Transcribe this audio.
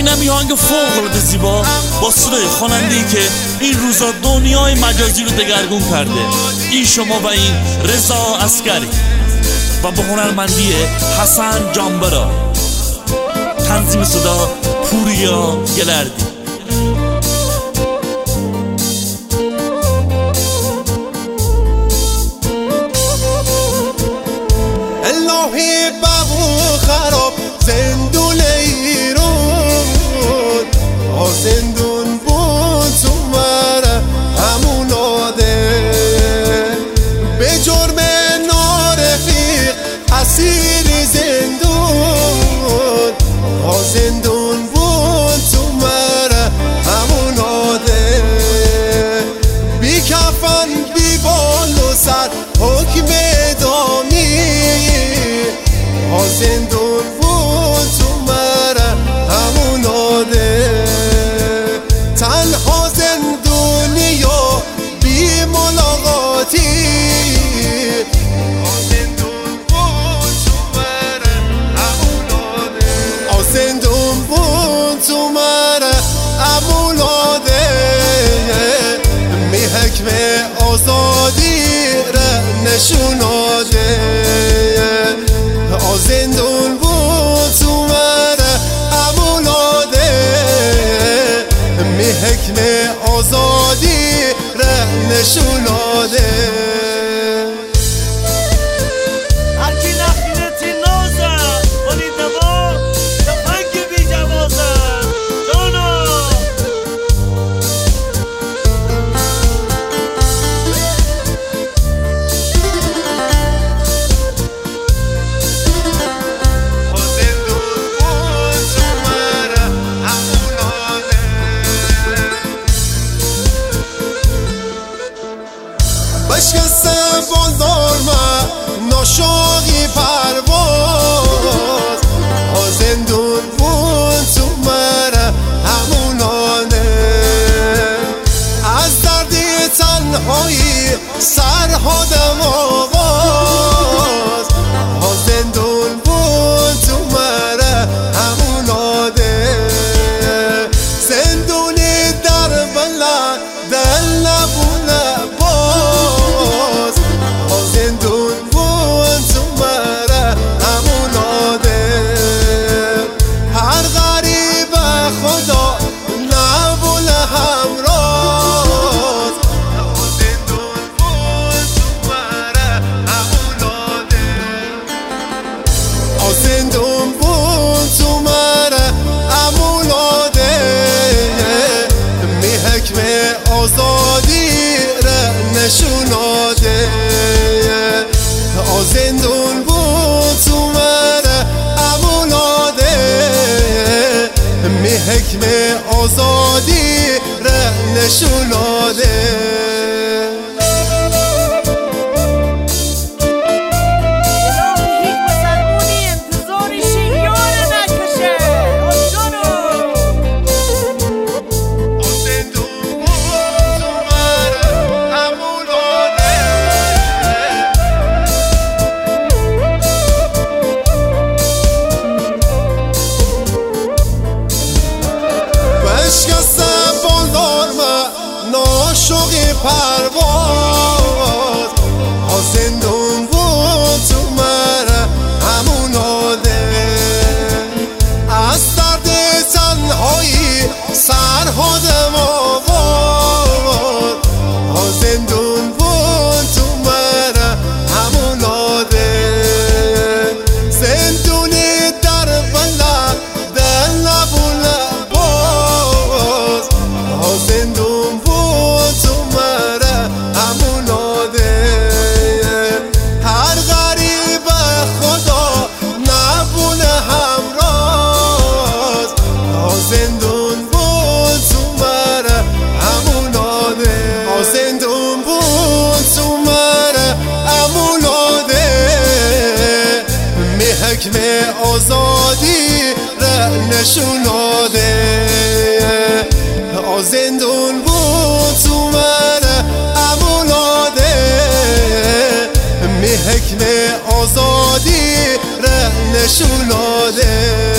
اینم یه آهنگ فوق‌العاده زیبا با صدای خواننده‌ای که این روزا دنیای مجازی رو دگرگون کرده. این شما و این رضا عسکری و به هنرمندی حسن جانبرا، تنظیم صدا پوریا گلردی. الهی بابو خراب زندون ایران زندون بود تو مره همون آده به جرم نارفیق اسیر زندون زندون بود تو مره همون آده بی کفن بی بال و سر حکم دامی زندون بود تو مره همون آده تنها زندونی و بی ملاقاتی زندون بود تو مره همون آده زندون بود تو مره همون آده می حکم آزادی را نشوناده زندون بود تو مره امولاده می حکم آزادی را نشوناده هرکی نخیلتی نازه ولی دوا تفنگ بی جوازه جانا بشکسته بازار من ناشاقی پرواز زندون بود تو مره همونانه از دردی تنهایی سرهادم آواز زندون بود تو مره همونانه زندونی در بلند دل نبونه زندون بود تو مره هموناده هر غریب خدا نبول همراز زندون بود تو مره هموناده زندون بود تو مره هموناده می حکم آزادی را نشوناده زندون بود تو مره امولاده می حکم آزادی را نشوناده بشکسته بازار من ناشاقی پرواز زندون بود تو مره هموناده از درد تنهایی سرهادم آواز زندون بود تو مره هموناده زندونی در بلند دل نبونه زندون بود تو مره هموناده هر غریب خدا نبونه همراز زندون بود تو مره هموناده زندون بود تو مره هموناده می حکم آزادی را نشوناده زندون بود تو مره امولاده می حکم آزادی را نشوناده